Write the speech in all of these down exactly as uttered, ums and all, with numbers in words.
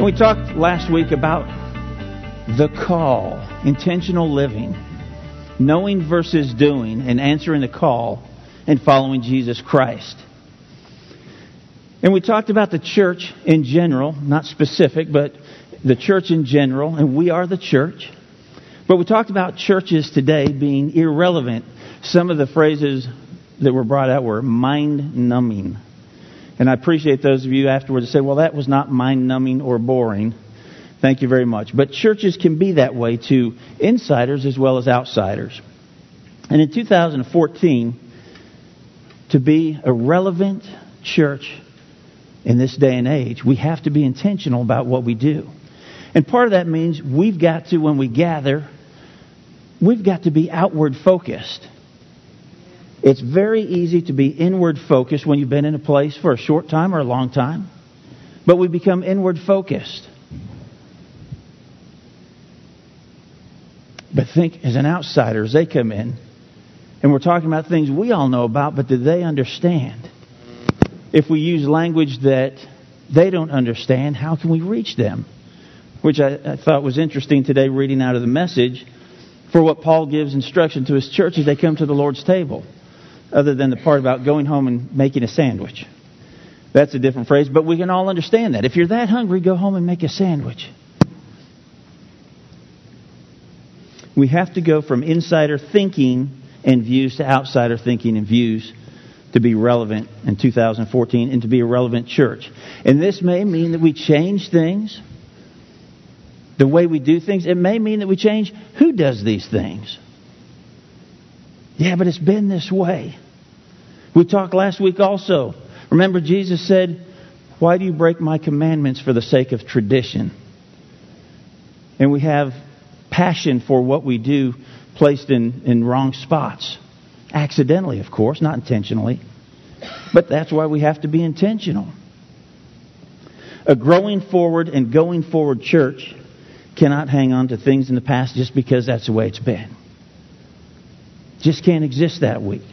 And we talked last week about the call, intentional living, knowing versus doing, and answering the call and following Jesus Christ. And we talked about the church in general, not specific, but the church in general, and we are the church. But we talked about churches today being irrelevant. Some of the phrases that were brought out were mind-numbing. And I appreciate those of you afterwards that say, well, that was not mind-numbing or boring. Thank you very much. But churches can be that way to insiders as well as outsiders. And in two thousand fourteen, to be a relevant church in this day and age, we have to be intentional about what we do. And part of that means we've got to, when we gather, we've got to be outward focused. It's very easy to be inward focused when you've been in a place for a short time or a long time. But we become inward focused. But think, as an outsider, as they come in, and we're talking about things we all know about, but do they understand? If we use language that they don't understand, how can we reach them? Which I, I thought was interesting today, reading out of the Message, for what Paul gives instruction to his church as they come to the Lord's table, other than the part about going home and making a sandwich. That's a different phrase, but we can all understand that. If you're that hungry, go home and make a sandwich. We have to go from insider thinking and views to outsider thinking and views to be relevant in two thousand fourteen and to be a relevant church. And this may mean that we change things, the way we do things. It may mean that we change who does these things. Yeah, but it's been this way. We talked last week also. Remember, Jesus said, why do you break my commandments for the sake of tradition? And we have passion for what we do placed in, in wrong spots. Accidentally, of course, not intentionally. But that's why we have to be intentional. A growing forward and going forward church cannot hang on to things in the past just because that's the way it's been. Just can't exist that week.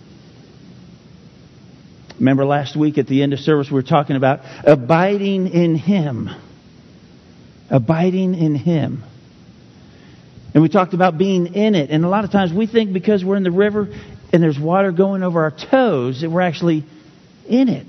Remember last week at the end of service we were talking about abiding in Him. Abiding in Him. And we talked about being in it. And a lot of times we think because we're in the river and there's water going over our toes that we're actually in it.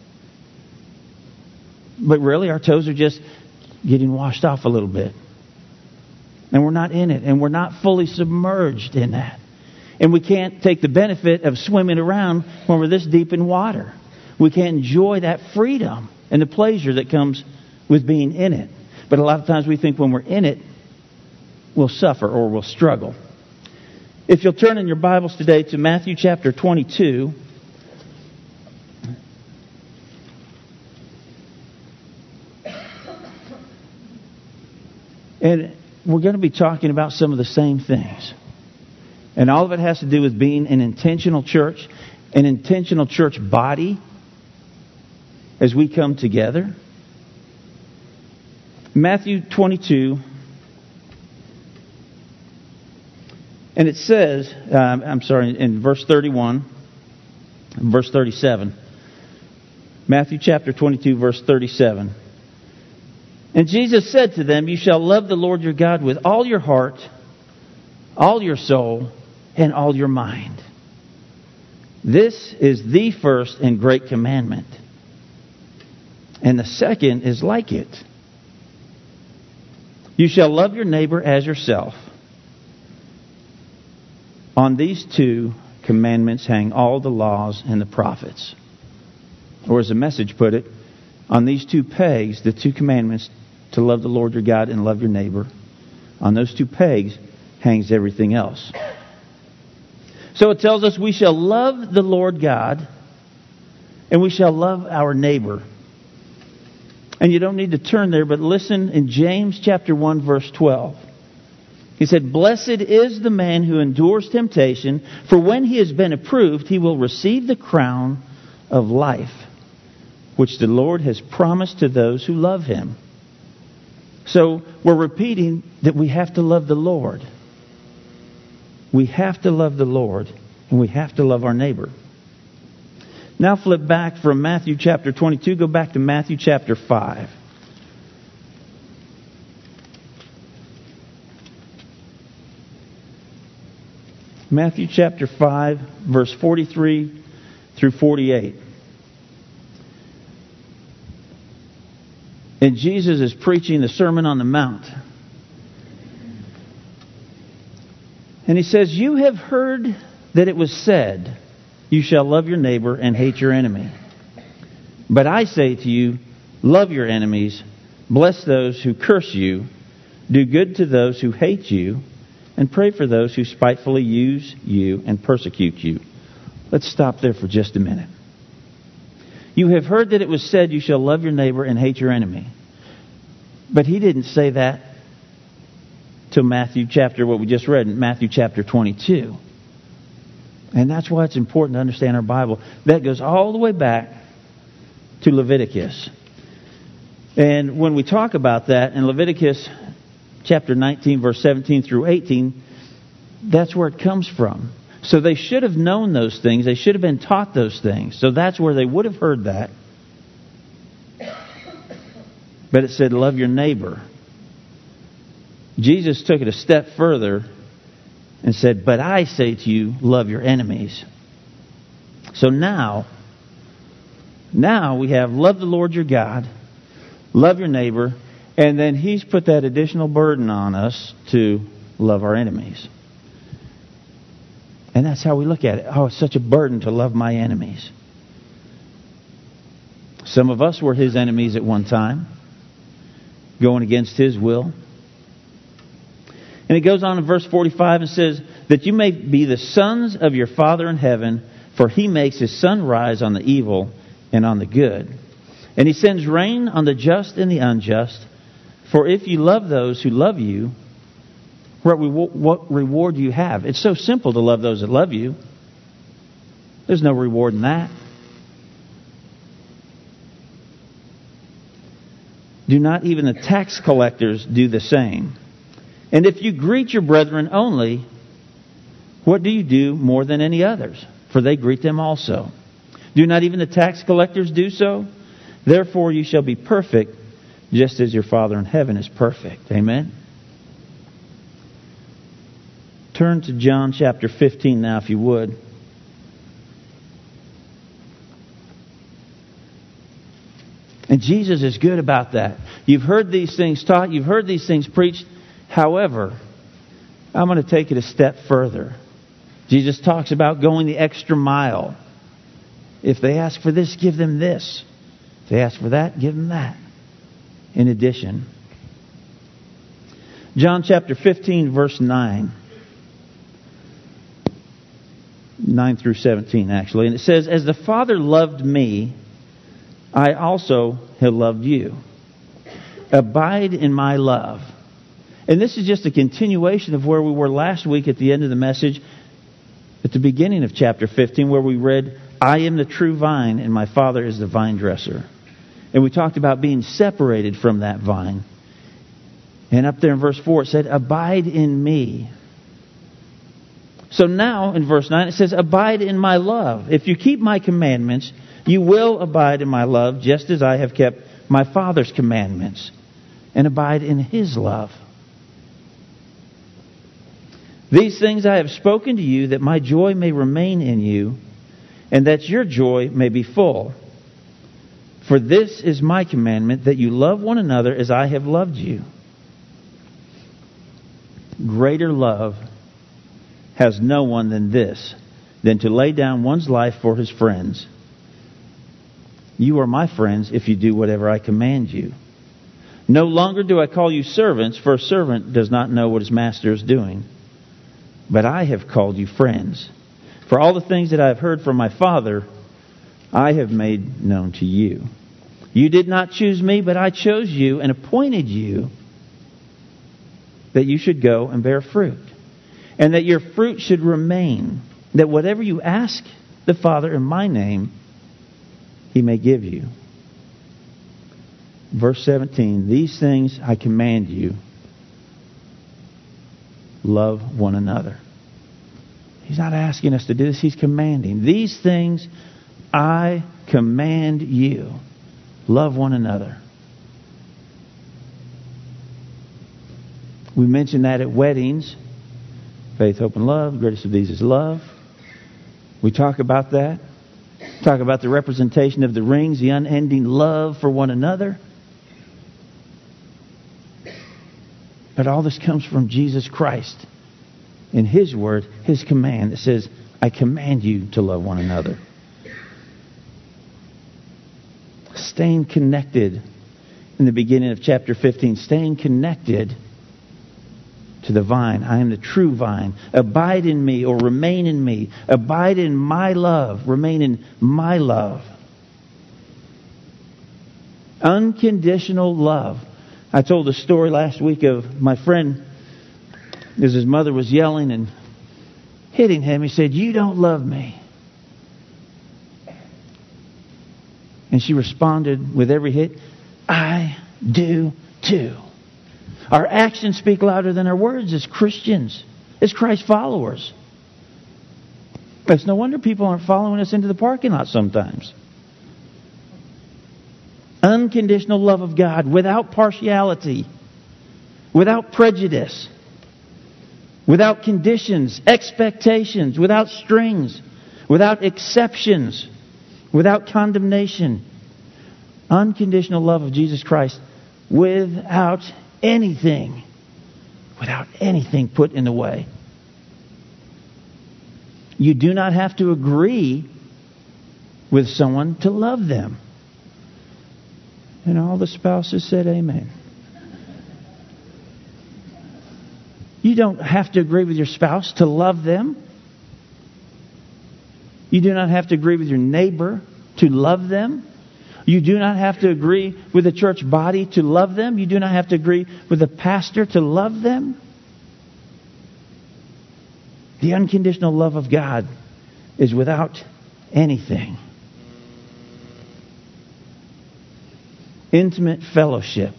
But really our toes are just getting washed off a little bit. And we're not in it. And we're not fully submerged in that. And we can't take the benefit of swimming around when we're this deep in water. We can't enjoy that freedom and the pleasure that comes with being in it. But a lot of times we think when we're in it, we'll suffer or we'll struggle. If you'll turn in your Bibles today to Matthew chapter twenty-two. And we're going to be talking about some of the same things. And all of it has to do with being an intentional church, an intentional church body as we come together. Matthew twenty-two. And it says, um, I'm sorry, in verse thirty-one, verse thirty-seven. Matthew chapter twenty-two, verse thirty-seven. And Jesus said to them, you shall love the Lord your God with all your heart, all your soul, and all your mind. This is the first and great commandment. And the second is like it. You shall love your neighbor as yourself. On these two commandments hang all the laws and the prophets. Or as the Message put it, on these two pegs, the two commandments to love the Lord your God and love your neighbor, on those two pegs hangs everything else. So it tells us we shall love the Lord God and we shall love our neighbor. And you don't need to turn there, but listen in James chapter one, verse twelve. He said, blessed is the man who endures temptation, for when he has been approved, he will receive the crown of life, which the Lord has promised to those who love Him. So we're repeating that we have to love the Lord. We have to love the Lord, and we have to love our neighbor. Now flip back from Matthew chapter twenty-two, go back to Matthew chapter five. Matthew chapter five, verse forty-three through forty-eight. And Jesus is preaching the Sermon on the Mount. And he says, "You have heard that it was said, 'You shall love your neighbor and hate your enemy.' But I say to you, love your enemies, bless those who curse you, do good to those who hate you, and pray for those who spitefully use you and persecute you." Let's stop there for just a minute. You have heard that it was said, "You shall love your neighbor and hate your enemy." But he didn't say that till Matthew chapter, what we just read in Matthew chapter twenty-two. And that's why it's important to understand our Bible. That goes all the way back to Leviticus. And when we talk about that in Leviticus chapter nineteen, verse seventeen through eighteen, that's where it comes from. So they should have known those things. They should have been taught those things. So that's where they would have heard that. But it said, love your neighbor. Jesus took it a step further and said, but I say to you, love your enemies. So now, now we have love the Lord your God, love your neighbor, and then He's put that additional burden on us to love our enemies. And that's how we look at it. Oh, it's such a burden to love my enemies. Some of us were His enemies at one time, going against His will. And it goes on in verse forty-five and says, that you may be the sons of your Father in heaven, for He makes His sun rise on the evil and on the good. And He sends rain on the just and the unjust. For if you love those who love you, what what reward do you have? It's so simple to love those that love you. There's no reward in that. Do not even the tax collectors do the same? And if you greet your brethren only, what do you do more than any others? For they greet them also. Do not even the tax collectors do so? Therefore you shall be perfect, just as your Father in heaven is perfect. Amen? Turn to John chapter fifteen now, if you would. And Jesus is good about that. You've heard these things taught. You've heard these things preached. However, I'm going to take it a step further. Jesus talks about going the extra mile. If they ask for this, give them this. If they ask for that, give them that. In addition, John chapter fifteen, verse nine. nine through seventeen, actually. And it says, as the Father loved me, I also have loved you. Abide in my love. And this is just a continuation of where we were last week at the end of the message, at the beginning of chapter fifteen, where we read, I am the true vine, and my Father is the vine dresser. And we talked about being separated from that vine. And up there in verse four, it said, abide in me. So now, in verse nine, it says, abide in my love. If you keep my commandments, you will abide in my love, just as I have kept my Father's commandments, and abide in His love. These things I have spoken to you, that my joy may remain in you, and that your joy may be full. For this is my commandment, that you love one another as I have loved you. Greater love has no one than this, than to lay down one's life for his friends. You are my friends if you do whatever I command you. No longer do I call you servants, for a servant does not know what his master is doing. But I have called you friends. For all the things that I have heard from my Father, I have made known to you. You did not choose me, but I chose you and appointed you that you should go and bear fruit, and that your fruit should remain, that whatever you ask the Father in my name, He may give you. Verse seventeen, these things I command you, love one another. He's not asking us to do this, He's commanding. These things I command you, love one another. We mentioned that at weddings. Faith, hope, and love. The greatest of these is love. We talk about that. Talk about the representation of the rings, the unending love for one another. But all this comes from Jesus Christ. In His word, His command that says, I command you to love one another. Staying connected in the beginning of chapter fifteen. Staying connected to the vine. I am the true vine. Abide in me or remain in me. Abide in my love. Remain in my love. Unconditional love. I told a story last week of my friend as his mother was yelling and hitting him. He said, "You don't love me." And she responded with every hit, "I do too." Our actions speak louder than our words as Christians, as Christ followers. It's no wonder people aren't following us into the parking lot sometimes. Unconditional love of God without partiality, without prejudice, without conditions, expectations, without strings, without exceptions, without condemnation. Unconditional love of Jesus Christ without anything, without anything put in the way. You do not have to agree with someone to love them. And all the spouses said amen. You don't have to agree with your spouse to love them. You do not have to agree with your neighbor to love them. You do not have to agree with the church body to love them. You do not have to agree with the pastor to love them. The unconditional love of God is without anything. Intimate fellowship.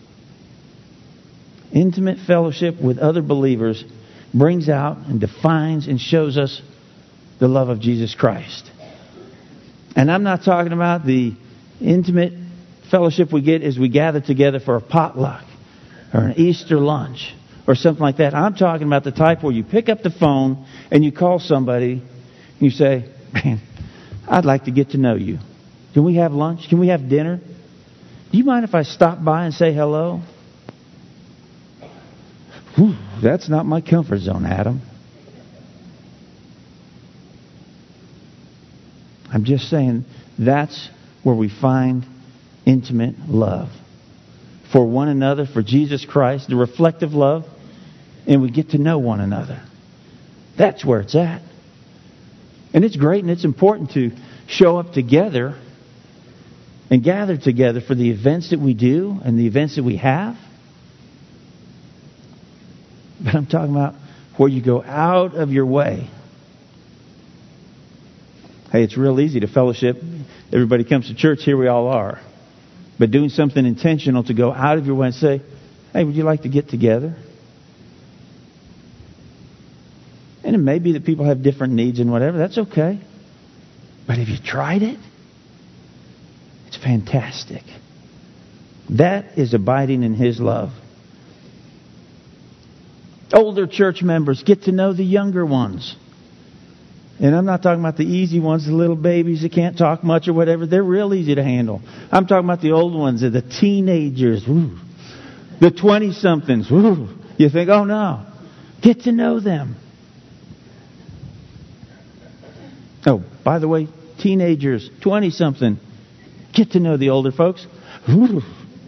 Intimate fellowship with other believers brings out and defines and shows us the love of Jesus Christ. And I'm not talking about the intimate fellowship we get as we gather together for a potluck or an Easter lunch or something like that. I'm talking about the type where you pick up the phone and you call somebody and you say, "Man, I'd like to get to know you. Can we have lunch? Can we have dinner? Do you mind if I stop by and say hello?" Whew, that's not my comfort zone, Adam. I'm just saying that's where we find intimate love for one another, for Jesus Christ, the reflective love, and we get to know one another. That's where it's at. And it's great and it's important to show up together and gather together for the events that we do and the events that we have. But I'm talking about where you go out of your way. Hey, it's real easy to fellowship. Everybody comes to church, here we all are. But doing something intentional to go out of your way and say, "Hey, would you like to get together?" And it may be that people have different needs and whatever. That's okay. But have you tried it? It's fantastic. That is abiding in His love. Older church members get to know the younger ones. And I'm not talking about the easy ones, the little babies that can't talk much or whatever. They're real easy to handle. I'm talking about the old ones, the teenagers, woo, the twenty-somethings. Woo. You think, oh no. Get to know them. Oh, by the way, teenagers, twenty-something, get to know the older folks. Woo.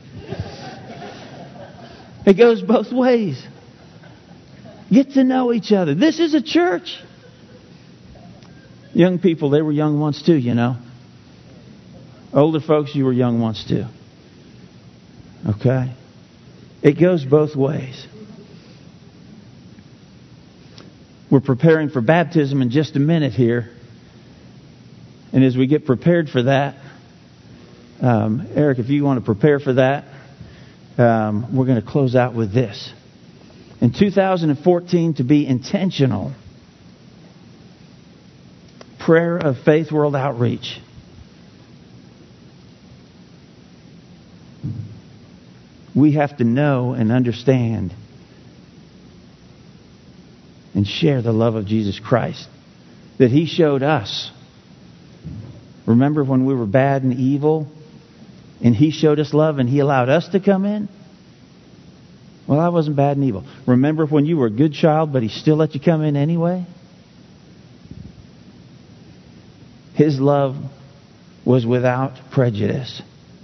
It goes both ways. Get to know each other. This is a church. Young people, they were young once too, you know. Older folks, you were young once too. Okay? It goes both ways. We're preparing for baptism in just a minute here. And as we get prepared for that, um, Eric, if you want to prepare for that, um, we're going to close out with this. In two thousand fourteen, to be intentional. Prayer of Faith World Outreach. We have to know and understand and share the love of Jesus Christ that He showed us. Remember when we were bad and evil and He showed us love and He allowed us to come in? Well, I wasn't bad and evil. Remember when you were a good child but He still let you come in anyway? His love was without prejudice.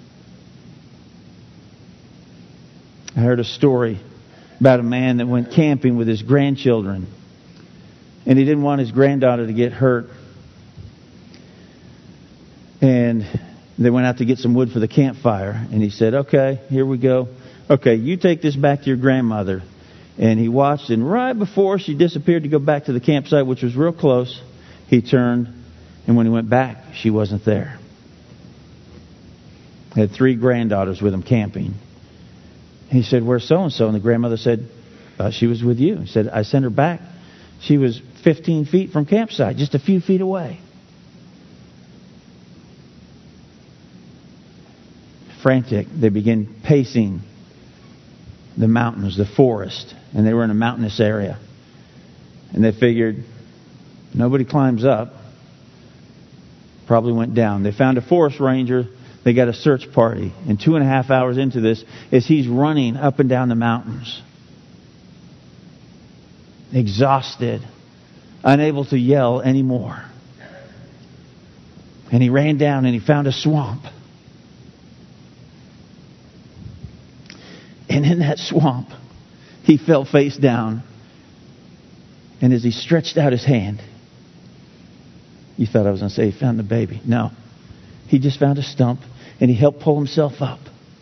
I heard a story about a man that went camping with his grandchildren. And he didn't want his granddaughter to get hurt. And they went out to get some wood for the campfire. And he said, okay, here we go. Okay, you take this back to your grandmother. And he watched, and right before she disappeared to go back to the campsite, which was real close, he turned. And when he went back, she wasn't there. He had three granddaughters with him camping. He said, where's so-and-so? And the grandmother said, uh, she was with you. He said, I sent her back. She was fifteen feet from campsite, just a few feet away. Frantic, they began pacing the mountains, the forest. And they were in a mountainous area. And they figured, nobody climbs up. Probably went down. They found a forest ranger. They got a search party. And two and a half hours into this, as he's running up and down the mountains, exhausted, unable to yell anymore. And he ran down and he found a swamp. And in that swamp, he fell face down. And as he stretched out his hand, you thought I was going to say he found the baby. No. He just found a stump and he helped pull himself up.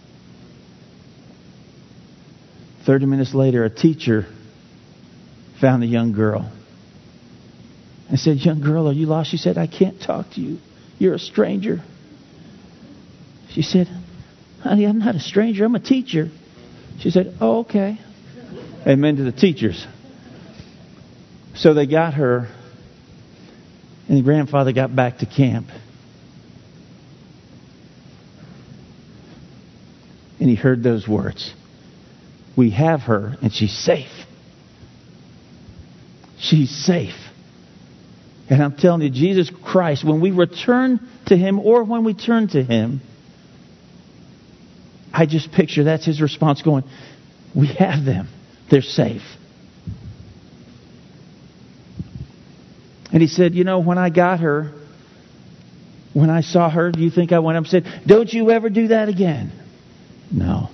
Thirty minutes later, a teacher found the young girl and said, young girl, are you lost? She said, I can't talk to you. You're a stranger. She said, honey, I'm not a stranger. I'm a teacher. She said, oh, okay. Amen to the teachers. So they got her. And the grandfather got back to camp. And he heard those words. We have her and she's safe. She's safe. And I'm telling you, Jesus Christ, when we return to Him or when we turn to Him, I just picture that's His response going, we have them. They're safe. And he said, you know, when I got her, when I saw her, do you think I went up and said, don't you ever do that again? No.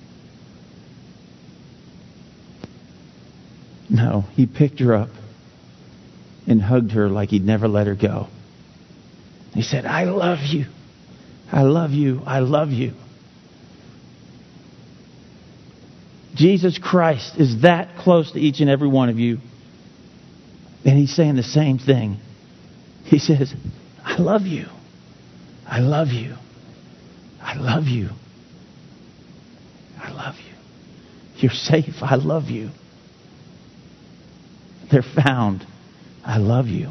No, he picked her up and hugged her like he'd never let her go. He said, I love you. I love you. I love you. Jesus Christ is that close to each and every one of you. And He's saying the same thing. He says, I love you. I love you. I love you. I love you. You're safe. I love you. They're found. I love you.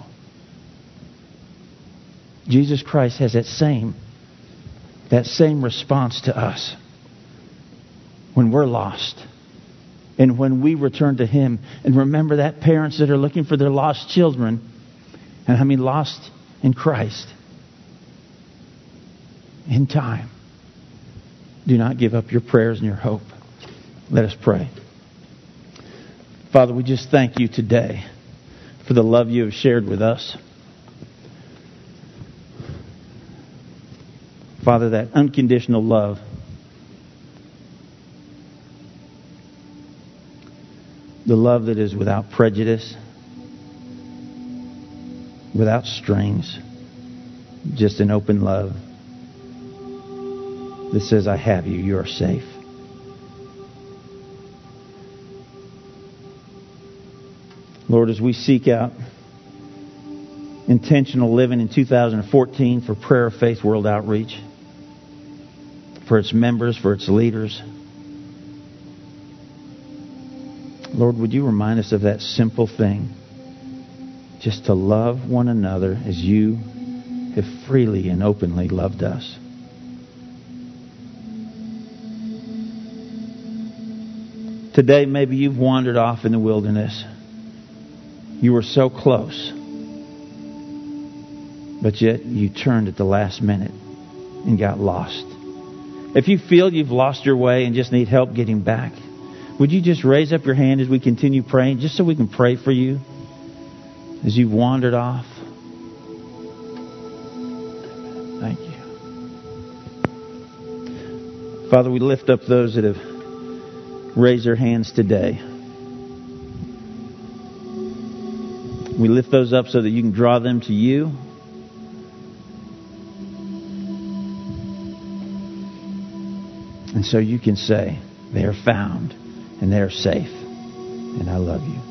Jesus Christ has that same, that same response to us when we're lost. And when we return to Him, and remember that parents that are looking for their lost children, and I mean lost in Christ, in time, do not give up your prayers and your hope. Let us pray. Father, we just thank You today for the love You have shared with us. Father, that unconditional love, the love that is without prejudice, without strings, just an open love that says, I have you, you are safe. Lord, as we seek out intentional living in two thousand fourteen for Prayer of Faith World Outreach, for its members, for its leaders, Lord, would You remind us of that simple thing, just to love one another as You have freely and openly loved us. Today, maybe you've wandered off in the wilderness. You were so close. But yet you turned at the last minute and got lost. If you feel you've lost your way and just need help getting back, would you just raise up your hand as we continue praying, just so we can pray for you as you've wandered off? Thank you. Father, we lift up those that have raised their hands today. We lift those up so that you can draw them to you. And so you can say, they are found and they are safe. And I love you.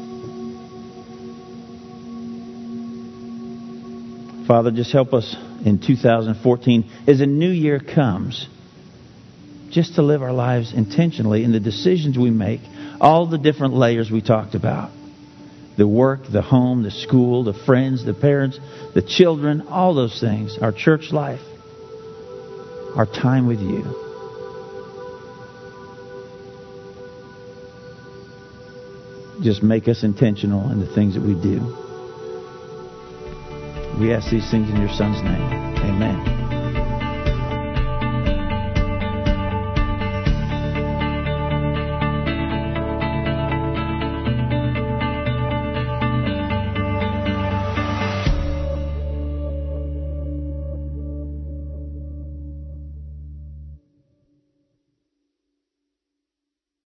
Father, just help us in two thousand fourteen as a new year comes, just to live our lives intentionally in the decisions we make, all the different layers we talked about. The work, the home, the school, the friends, the parents, the children, all those things. Our church life. Our time with you. Just make us intentional in the things that we do. We ask these things in your Son's name. Amen.